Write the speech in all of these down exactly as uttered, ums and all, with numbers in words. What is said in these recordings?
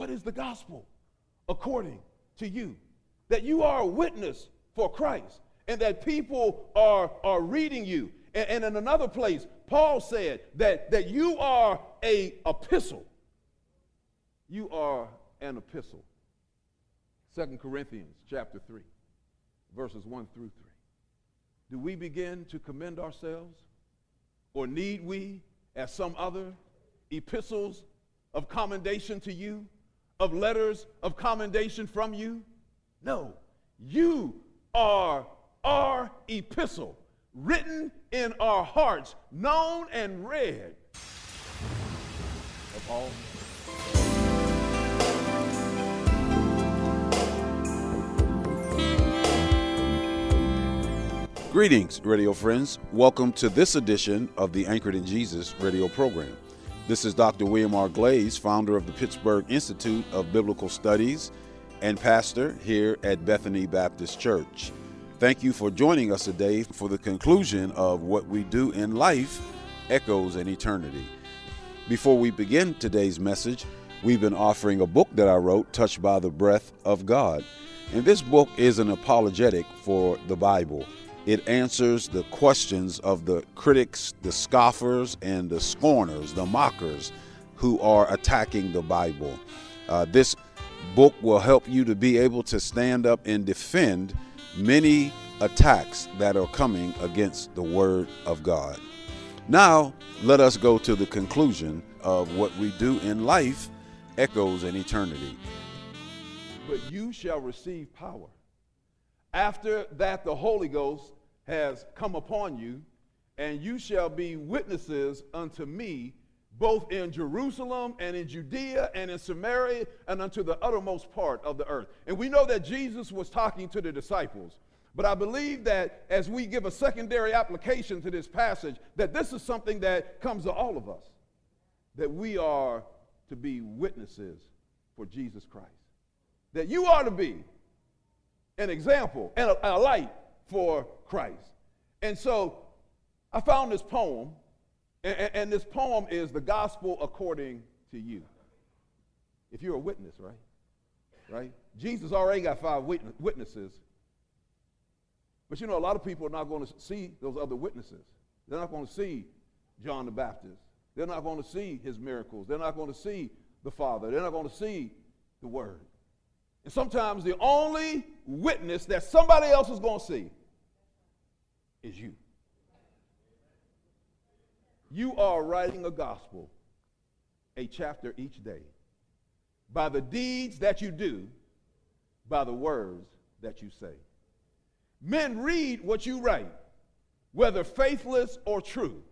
What is the gospel according to you? That you are a witness for Christ and that people are, are reading you. And, and in another place, Paul said that, that you are a epistle. You are an epistle. Second Corinthians chapter three, verses one through three. Do we begin to commend ourselves, or need we, as some other, epistles of commendation to you, of letters of commendation from you? No, you are our epistle, written in our hearts, known and read of all. Greetings, radio friends. Welcome to this edition of the Anchored in Jesus radio program. This is Doctor William R. Glaze, founder of the Pittsburgh Institute of Biblical Studies and pastor here at Bethany Baptist Church. Thank you for joining us today for the conclusion of What We Do in Life Echoes in Eternity. Before we begin today's message, we've been offering a book that I wrote, Touched by the Breath of God. And this book is an apologetic for the Bible. It answers the questions of the critics, the scoffers, and the scorners, the mockers who are attacking the Bible. Uh, this book will help you to be able to stand up and defend many attacks that are coming against the Word of God. Now, let us go to the conclusion of What We Do in Life Echoes in Eternity. But you shall receive power. After that, the Holy Ghost has come upon you, and you shall be witnesses unto me, both in Jerusalem and in Judea and in Samaria and unto the uttermost part of the earth. And we know that Jesus was talking to the disciples. But I believe that as we give a secondary application to this passage, that this is something that comes to all of us, that we are to be witnesses for Jesus Christ. That you are to be an example and a, a light for Christ. And so I found this poem, and, and this poem is the gospel according to you. If you're a witness, right? Right? Jesus already got five witnesses. But you know, a lot of people are not going to see those other witnesses. They're not going to see John the Baptist. They're not going to see his miracles. They're not going to see the Father. They're not going to see the Word. And sometimes the only witness that somebody else is going to see is you. You are writing a gospel, a chapter each day, by the deeds that you do, by the words that you say. Men read what you write, whether faithless or true.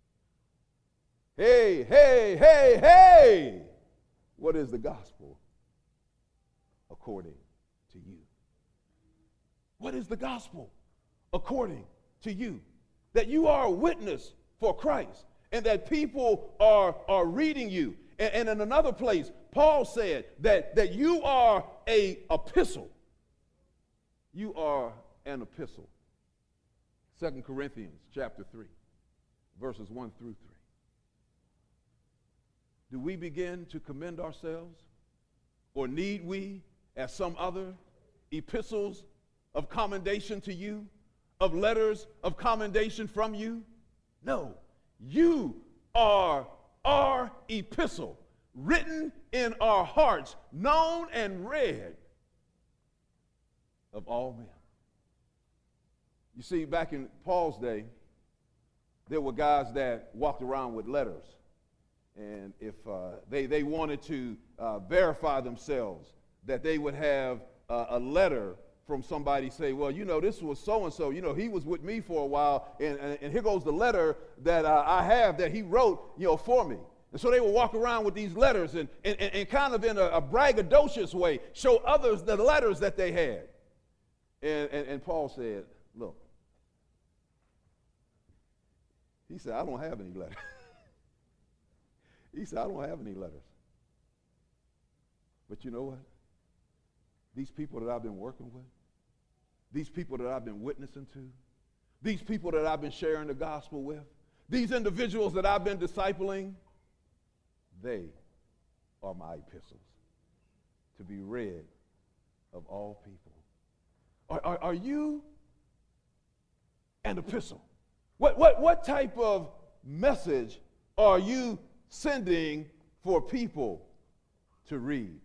Hey, hey, hey, hey! What is the gospel according to you? What is the gospel according to you? That you are a witness for Christ and that people are, are reading you. And, and in another place, Paul said that, that you are a epistle. You are an epistle. Second Corinthians chapter three, verses one through three. Do we begin to commend ourselves, or need we, as some other, epistles of commendation to you, of letters of commendation from you? No, you are our epistle, written in our hearts, known and read of all men. You see, back in Paul's day, there were guys that walked around with letters. And if uh, they, they wanted to uh, verify themselves, that they would have uh, a letter from somebody say, well, you know, this was so-and-so, you know, he was with me for a while, and, and, and here goes the letter that uh, I have that he wrote, you know, for me. And so they would walk around with these letters and, and, and kind of in a, a braggadocious way show others the letters that they had. And, and, and Paul said, look, he said, I don't have any letters. He said, I don't have any letters. But you know what? These people that I've been working with, these people that I've been witnessing to, these people that I've been sharing the gospel with, these individuals that I've been discipling, they are my epistles. to be read of all people. Are, are, are you an epistle? What, what, what type of message are you sending for people to read?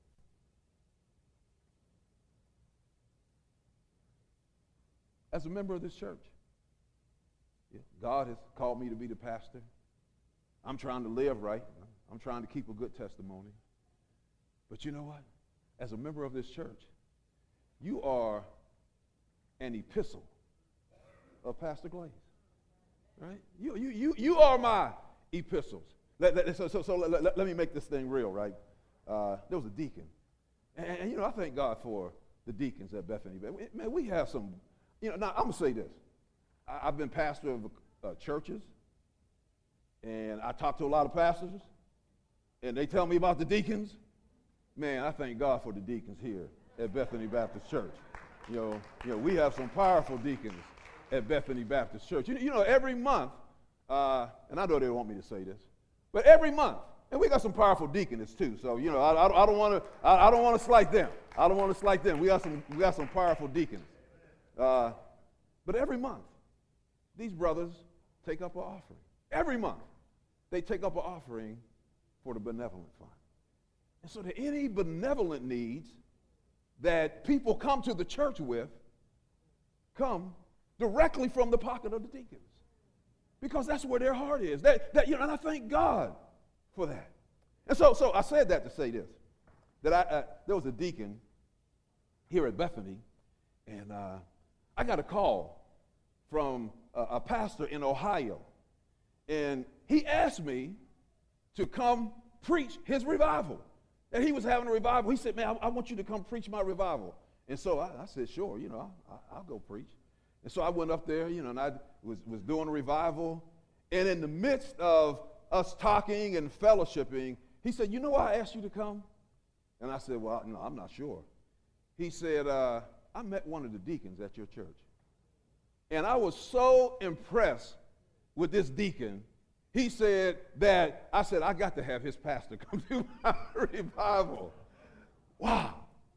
As a member of this church, yeah, God has called me to be the pastor. I'm trying to live right. I'm trying to keep a good testimony. But you know what? As a member of this church, you are an epistle of Pastor Glaze. Right? You, you, you, you are my epistles. Let, let, so so, so let, let, let me make this thing real, right? Uh, there was a deacon. And, and, you know, I thank God for the deacons at Bethany. Man, we have some, you know, now I'm going to say this. I, I've been pastor of uh, churches, and I talk to a lot of pastors, and they tell me about the deacons. Man, I thank God for the deacons here at Bethany Baptist Church. You know, you know, we have some powerful deacons at Bethany Baptist Church. You, you know, every month, uh, and I know they want me to say this, but every month, and we got some powerful deacons too. So you know, I, I, I don't want to, I, I don't want to slight them. I don't want to slight them. We got some, we got some powerful deacons. Uh, but every month, these brothers take up an offering. Every month, they take up an offering for the benevolent fund. And so that any benevolent needs that people come to the church with come directly from the pocket of the deacons, because that's where their heart is. That, that, you know, and I thank God for that. And so, so I said that to say this, that I, uh, there was a deacon here at Bethany, and uh, I got a call from a, a pastor in Ohio, and he asked me to come preach his revival. And he was having a revival. He said, man, I, I want you to come preach my revival. And so I, I said, sure, you know, I, I'll go preach. And so I went up there, you know, and I was, was doing a revival. And in the midst of us talking and fellowshipping, he said, you know why I asked you to come? And I said, well, no, I'm not sure. He said, uh, I met one of the deacons at your church. And I was so impressed with this deacon. He said that, I said, I got to have his pastor come to my revival. Wow.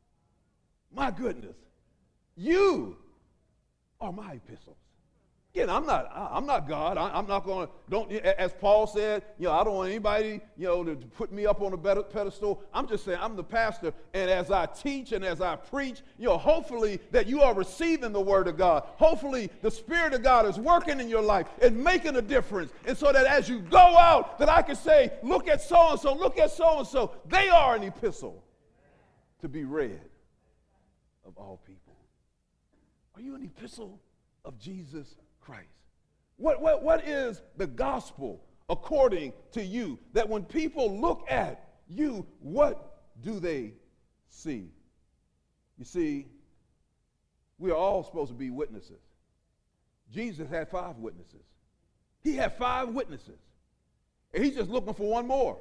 My goodness. You are my epistles. Again, I'm not, I'm not God. I, I'm not going to, don't, as Paul said, you know, I don't want anybody, you know, to, to put me up on a better pedestal. I'm just saying I'm the pastor, and as I teach and as I preach, you know, hopefully that you are receiving the word of God. Hopefully the Spirit of God is working in your life and making a difference. And so that as you go out, that I can say, look at so-and-so, look at so-and-so. They are an epistle to be read of all people. Are you an epistle of Jesus Christ? What, what, what is the gospel according to you? That when people look at you, what do they see? You see, we are all supposed to be witnesses. Jesus had five witnesses. He had five witnesses. And he's just looking for one more.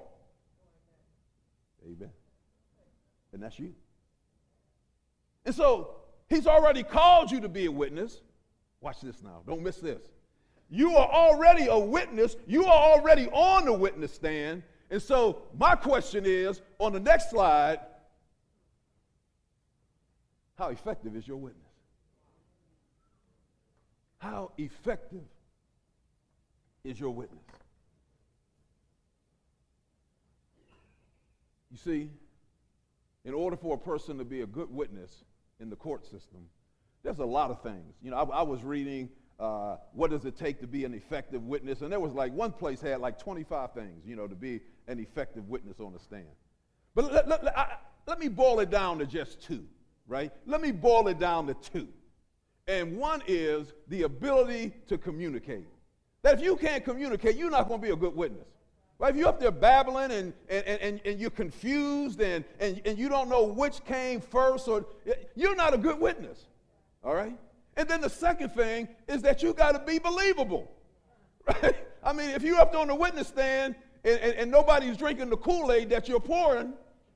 Amen. And that's you. And so he's already called you to be a witness. Watch this now. Don't miss this. You are already a witness. You are already on the witness stand. And so my question is, on the next slide, how effective is your witness? How effective is your witness? You see, in order for a person to be a good witness in the court system, there's a lot of things. You know, I, I was reading, uh, what does it take to be an effective witness? And there was like, one place had like twenty-five things, you know, to be an effective witness on the stand. But let, let, let, I, let me boil it down to just two, right? Let me boil it down to two. And one is the ability to communicate. That if you can't communicate, you're not going to be a good witness. Right? If you're up there babbling and, and, and, and you're confused and, and, and you don't know which came first, or you're not a good witness. All right? And then the second thing is that you got to be believable. Right? I mean, if you're up on the witness stand and, and, and nobody's drinking the Kool-Aid that you're pouring,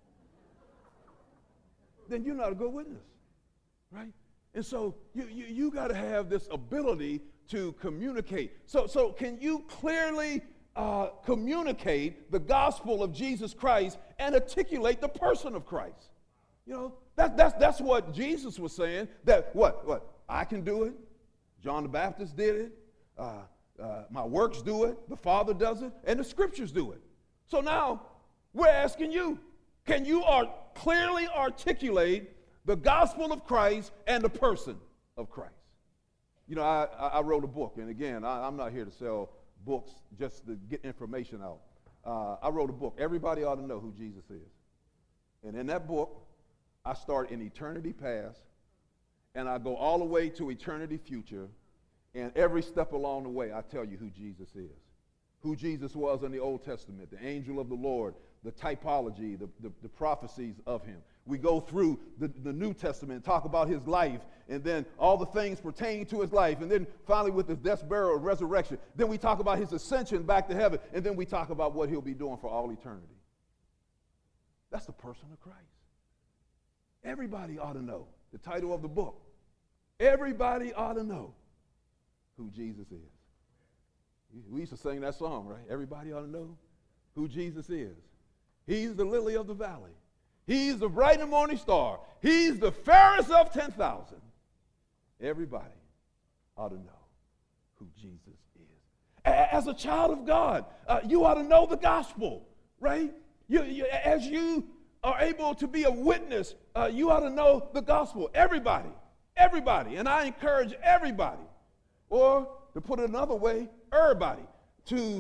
then you're not a good witness. Right? And so you, you, you got to have this ability to communicate. So, so can you clearly uh, communicate the gospel of Jesus Christ and articulate the person of Christ? You know, that, that's, that's what Jesus was saying, that what, what, I can do it. John the Baptist did it. Uh, uh, my works do it. The Father does it. And the scriptures do it. So now we're asking you, can you ar- clearly articulate the gospel of Christ and the person of Christ? You know, I, I wrote a book, and again, I, I'm not here to sell books just to get information out. Uh, I wrote a book. Everybody ought to know who Jesus is. And in that book, I start in eternity past, and I go all the way to eternity future, and every step along the way, I tell you who Jesus is. Who Jesus was in the Old Testament, the angel of the Lord, the typology, the, the, the prophecies of him. We go through the, the New Testament, talk about his life, and then all the things pertaining to his life, and then finally with his death, burial, and resurrection. Then we talk about his ascension back to heaven, and then we talk about what he'll be doing for all eternity. That's the person of Christ. Everybody ought to know the title of the book. Everybody ought to know who Jesus is. We used to sing that song, right? Everybody ought to know who Jesus is. He's the lily of the valley. He's the bright and morning star. He's the fairest of ten thousand. Everybody ought to know who Jesus is. As a child of God, uh, you ought to know the gospel, right? You, you, as you are able to be a witness, uh, you ought to know the gospel. Everybody, everybody, and I encourage everybody, or to put it another way, everybody, to,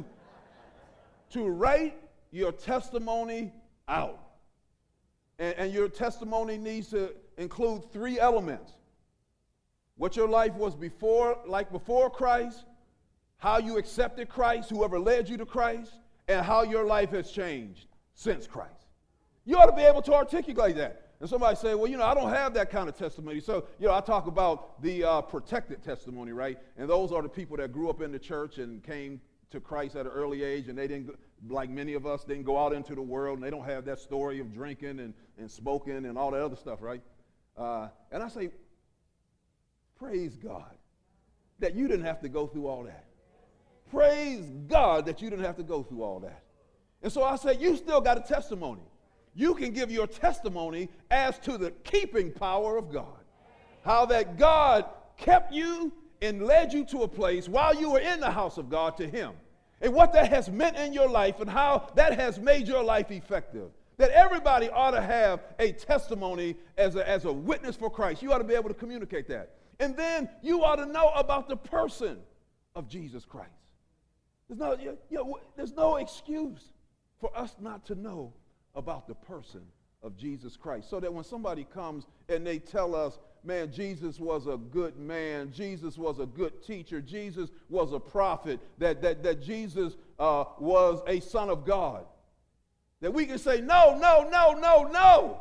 to write your testimony out. And, and your testimony needs to include three elements. What your life was before, like before Christ, how you accepted Christ, whoever led you to Christ, and how your life has changed since Christ. You ought to be able to articulate that. And somebody say, well, you know, I don't have that kind of testimony. So, you know, I talk about the uh, protected testimony, right? And those are the people that grew up in the church and came to Christ at an early age, and they didn't, like many of us, didn't go out into the world, and they don't have that story of drinking and, and smoking and all that other stuff, right? Uh, and I say, praise God that you didn't have to go through all that. Praise God that you didn't have to go through all that. And so I say, you still got a testimony. You can give your testimony as to the keeping power of God. How that God kept you and led you to a place while you were in the house of God to him. And what that has meant in your life and how that has made your life effective. That everybody ought to have a testimony as a, as a witness for Christ. You ought to be able to communicate that. And then you ought to know about the person of Jesus Christ. There's no, you know, there's no excuse for us not to know about the person of Jesus Christ. So that when somebody comes and they tell us, man, Jesus was a good man, Jesus was a good teacher, Jesus was a prophet, that, that, that Jesus uh, was a son of God, that we can say, no, no, no, no, no.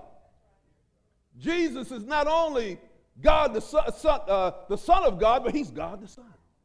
Jesus is not only God the son, son, uh, the Son of God, but he's God the Son.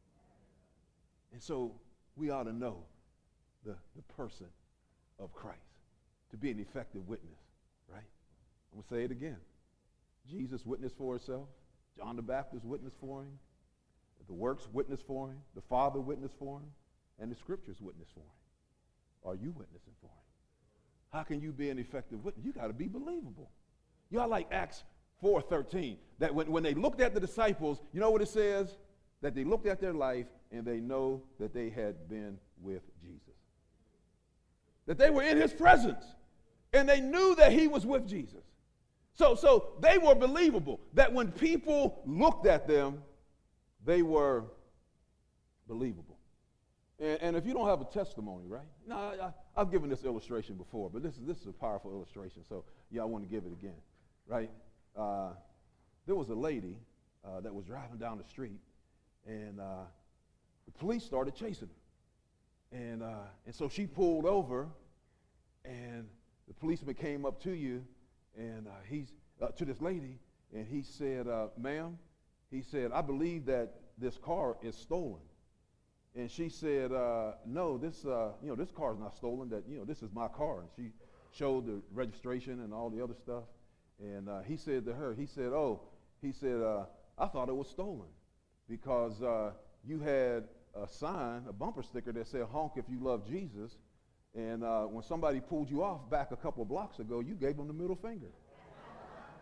And so we ought to know the, the person of Christ to be an effective witness, right? I'm going to say it again. Jesus witnessed for himself. John the Baptist witnessed for him. The works witnessed for him. The Father witnessed for him. And the scriptures witnessed for him. Are you witnessing for him? How can you be an effective witness? You got to be believable. Y'all like Acts four thirteen. That when, when they looked at the disciples, you know what it says? That they looked at their life and they know that they had been with Jesus. That they were in his presence. And they knew that he was with Jesus. So, so they were believable. That when people looked at them, they were believable. And, and if you don't have a testimony, right? No, I, I've given this illustration before, but this is, this is a powerful illustration. So, yeah, I want to give it again, right? Uh, there was a lady uh, that was driving down the street, and uh, the police started chasing her. And, uh, and so she pulled over, and the policeman came up to you, and uh, he's uh, to this lady, and he said, uh, ma'am, he said, I believe that this car is stolen. And she said, uh, no, this, uh, you know, this car is not stolen. That, you know, this is my car. And she showed the registration and all the other stuff. And uh, he said to her, he said, oh, he said, uh, I thought it was stolen because uh, you had a sign, a bumper sticker that said, honk if you love Jesus. And uh, when somebody pulled you off back a couple of blocks ago, you gave them the middle finger.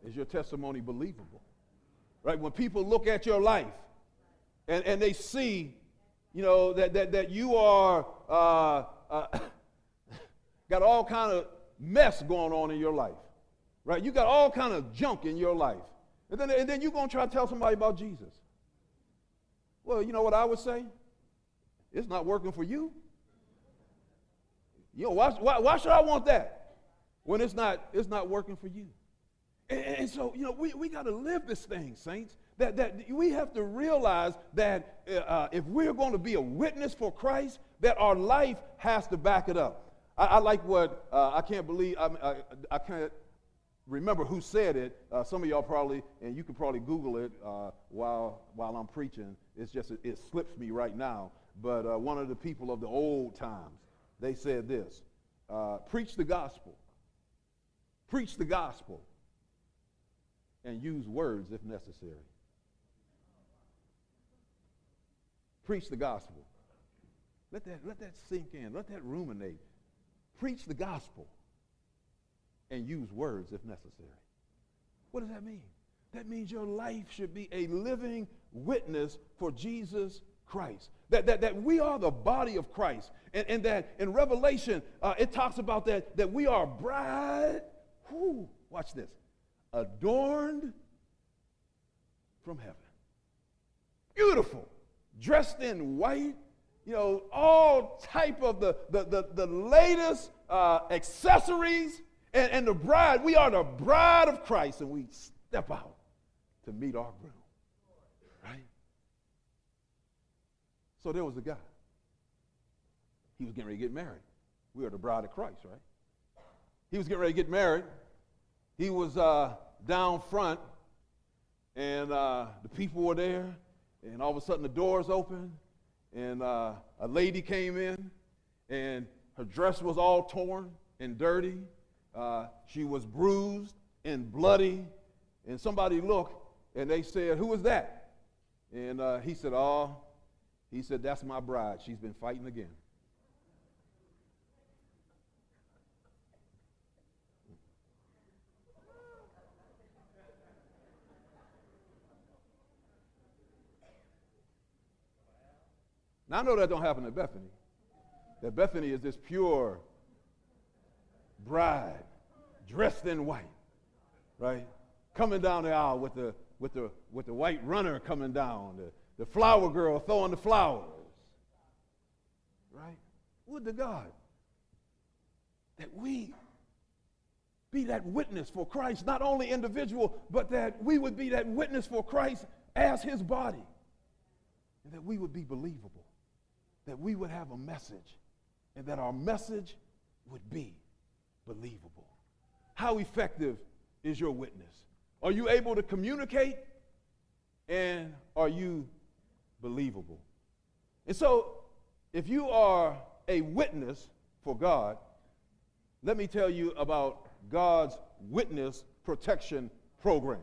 Is your testimony believable? Right? When people look at your life and, and they see, you know, that, that, that you are uh, uh, got all kind of mess going on in your life, right? You got all kind of junk in your life. And then, and then you're going to try to tell somebody about Jesus. Well, you know what I would say? It's not working for you. You know, why, why, why should I want that when it's not, it's not working for you? And, and so, you know, we, we got to live this thing, saints, that, that we have to realize that uh, if we're going to be a witness for Christ, that our life has to back it up. I, I like what, uh, I can't believe, I, I, I can't remember who said it. Uh, some of y'all probably, and you can probably Google it uh, while, while I'm preaching. It's just, it, it slips me right now. But uh, one of the people of the old times, they said this, uh, preach the gospel, preach the gospel, and use words if necessary. Preach the gospel. Let that, let that sink in. Let that ruminate. Preach the gospel and use words if necessary. What does that mean? That means your life should be a living witness for Jesus Christ. That, that, that we are the body of Christ. And, and that in Revelation, uh, it talks about that, that we are bride, whoo, watch this, adorned from heaven. Beautiful, dressed in white, you know, all type of the, the, the, the latest uh, accessories. And, and the bride, we are the bride of Christ, and we step out to meet our groom, right? So there was a guy. He was getting ready to get married. We are the bride of Christ, right? He was getting ready to get married. He was uh, down front, and uh, the people were there, and all of a sudden the doors opened, and uh, a lady came in, and her dress was all torn and dirty. Uh, she was bruised and bloody, and somebody looked, and they said, "Who is that?" And uh, he said, "Oh," he said, "that's my bride. She's been fighting again." Now, I know that don't happen at Bethany. That Bethany is this pure bride, dressed in white, right? Coming down the aisle with the with the with the white runner coming down, the, the flower girl throwing the flowers, right? Would to God that we be that witness for Christ, not only individual, but that we would be that witness for Christ as his body, and that we would be believable, that we would have a message, and that our message would be believable. How effective is your witness? Are you able to communicate, and are you believable? And so, if you are a witness for God, let me tell you about God's Witness Protection Program.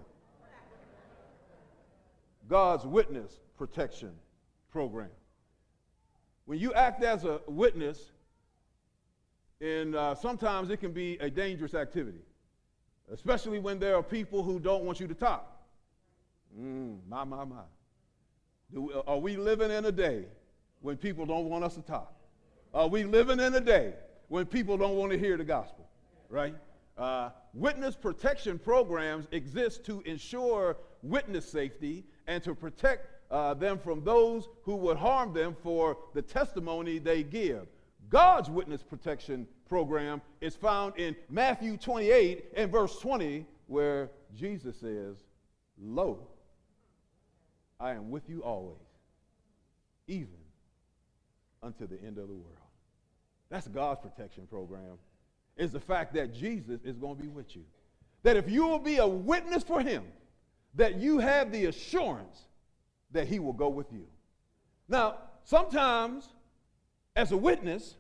God's Witness Protection Program. When you act as a witness, and uh, sometimes it can be a dangerous activity, especially when there are people who don't want you to talk. Mm, my, my, my. Do we, are we living in a day when people don't want us to talk? Are we living in a day when people don't want to hear the gospel, right? Uh, witness protection programs exist to ensure witness safety and to protect uh, them from those who would harm them for the testimony they give. God's witness protection program is found in Matthew twenty-eight and verse twenty, where Jesus says, "Lo, I am with you always, even unto the end of the world." That's God's protection program, is the fact that Jesus is going to be with you. That if you will be a witness for him, that you have the assurance that he will go with you. Now, sometimes, as a witness,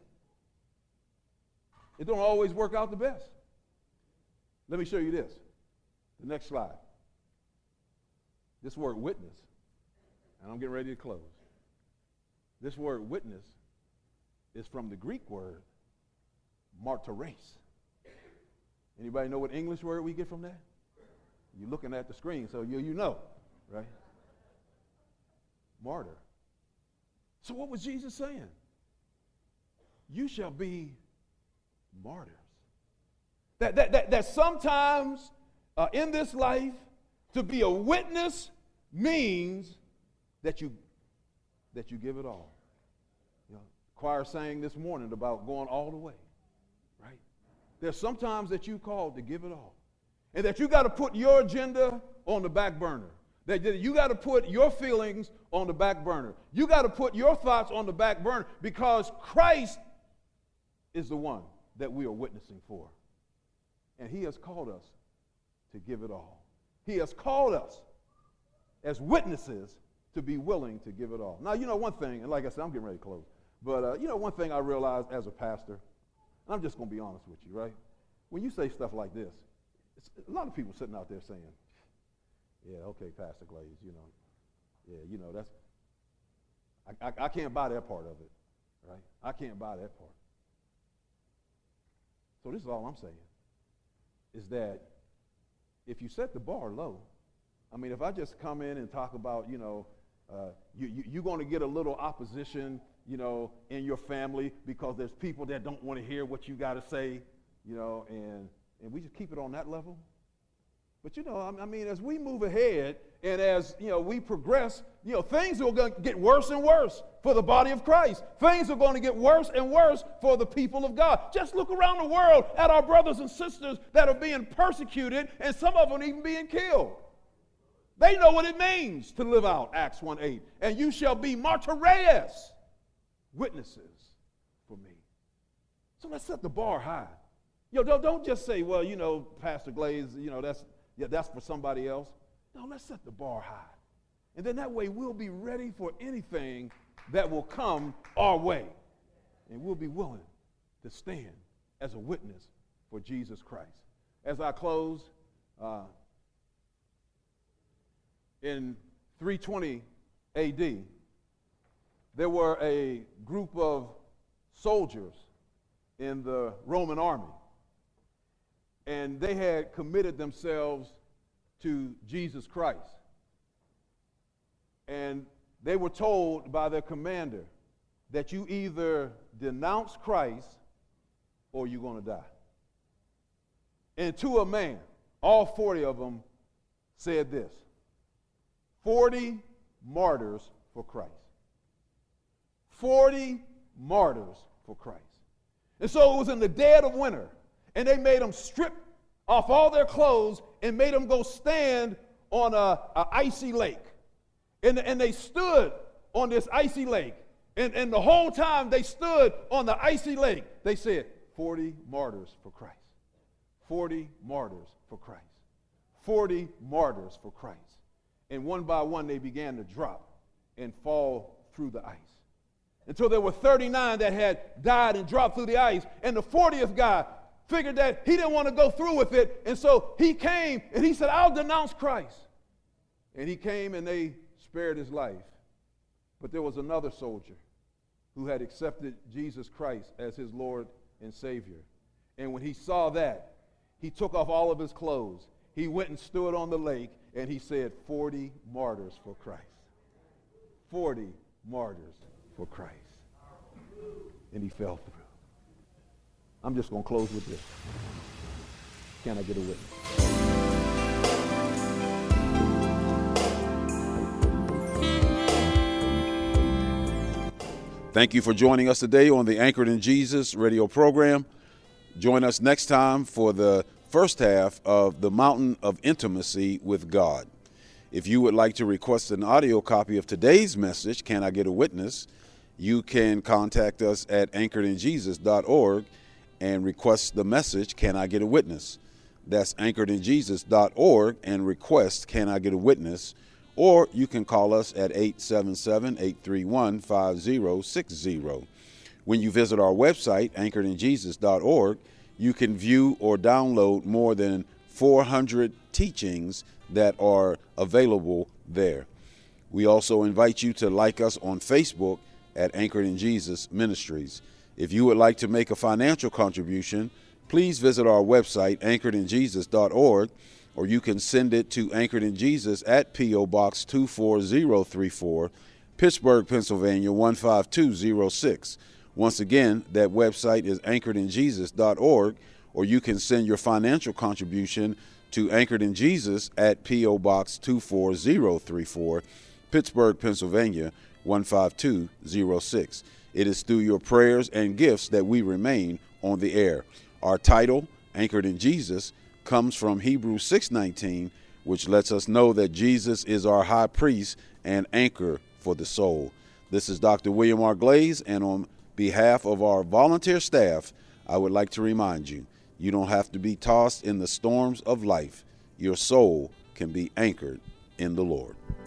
it don't always work out the best. Let me show you this. The next slide. This word witness, and I'm getting ready to close. This word witness is from the Greek word martyres. Anybody know what English word we get from that? You're looking at the screen, so you, you know, right? Martyr. So what was Jesus saying? You shall be martyrs. That, that, that, that sometimes uh, in this life, to be a witness means that you, that you give it all. You know, choir sang this morning about going all the way, right? There's sometimes that you called to give it all. And that you got to put your agenda on the back burner. That you got to put your feelings on the back burner. You got to put your thoughts on the back burner because Christ is the one that we are witnessing for. And he has called us to give it all. He has called us as witnesses to be willing to give it all. Now, you know one thing, and like I said, I'm getting ready to close. But, uh, you know, one thing I realized as a pastor, and I'm just going to be honest with you, right? When you say stuff like this, it's, a lot of people sitting out there saying, yeah, okay, Pastor Glaze, you know, yeah, you know, that's, I, I, I can't buy that part of it, right? I can't buy that part. So this is all I'm saying, is that if you set the bar low, I mean, if I just come in and talk about, you know, uh, you, you, you're going to get a little opposition, you know, in your family because there's people that don't want to hear what you got to say, you know, and, and we just keep it on that level. But, you know, I mean, as we move ahead and as, you know, we progress, you know, things are going to get worse and worse for the body of Christ. Things are going to get worse and worse for the people of God. Just look around the world at our brothers and sisters that are being persecuted and some of them even being killed. They know what it means to live out Acts one eight. And you shall be martyres, witnesses for me. So let's set the bar high. Yo, don't, don't just say, well, you know, Pastor Glaze, you know, that's, yeah, that's for somebody else. No, let's set the bar high. And then that way we'll be ready for anything that will come our way. And we'll be willing to stand as a witness for Jesus Christ. As I close, uh, in three twenty A D, there were a group of soldiers in the Roman army. And they had committed themselves to Jesus Christ. And they were told by their commander that you either denounce Christ or you're going to die. And to a man, all forty of them said this: forty martyrs for Christ. forty martyrs for Christ. And so it was in the dead of winter. And they made them strip off all their clothes and made them go stand on a, a icy lake. And, and they stood on this icy lake. And, and the whole time they stood on the icy lake, they said, forty martyrs for Christ. forty martyrs for Christ. forty martyrs for Christ. And one by one they began to drop and fall through the ice. Until there were thirty-nine that had died and dropped through the ice. And the fortieth guy figured that he didn't want to go through with it, and so he came and he said, I'll denounce Christ. And he came and they spared his life. But there was another soldier who had accepted Jesus Christ as his Lord and Savior. And when he saw that, he took off all of his clothes. He went and stood on the lake and he said, forty martyrs for Christ. forty martyrs for Christ. And he fell through. I'm just going to close with this. Can I get a witness? Thank you for joining us today on the Anchored in Jesus radio program. Join us next time for the first half of The Mountain of Intimacy with God. If you would like to request an audio copy of today's message, Can I Get a Witness?, you can contact us at anchored in jesus dot org and request the message, Can I Get a Witness? That's anchored in jesus dot org and request, Can I Get a Witness? Or you can call us at eight seven seven, eight three one, five zero six zero. When you visit our website, anchored in jesus dot org, you can view or download more than four hundred teachings that are available there. We also invite you to like us on Facebook at Anchored in Jesus Ministries. If you would like to make a financial contribution, please visit our website, anchored in jesus dot org, or you can send it to Anchored in Jesus at P O. Box two four zero three four, Pittsburgh, Pennsylvania one five two zero six. Once again, that website is anchored in jesus dot org, or you can send your financial contribution to Anchored in Jesus at P O. Box two four zero three four, Pittsburgh, Pennsylvania one five two zero six. It is through your prayers and gifts that we remain on the air. Our title, Anchored in Jesus, comes from Hebrews six nineteen, which lets us know that Jesus is our high priest and anchor for the soul. This is Doctor William R. Glaze, and on behalf of our volunteer staff, I would like to remind you, you don't have to be tossed in the storms of life. Your soul can be anchored in the Lord.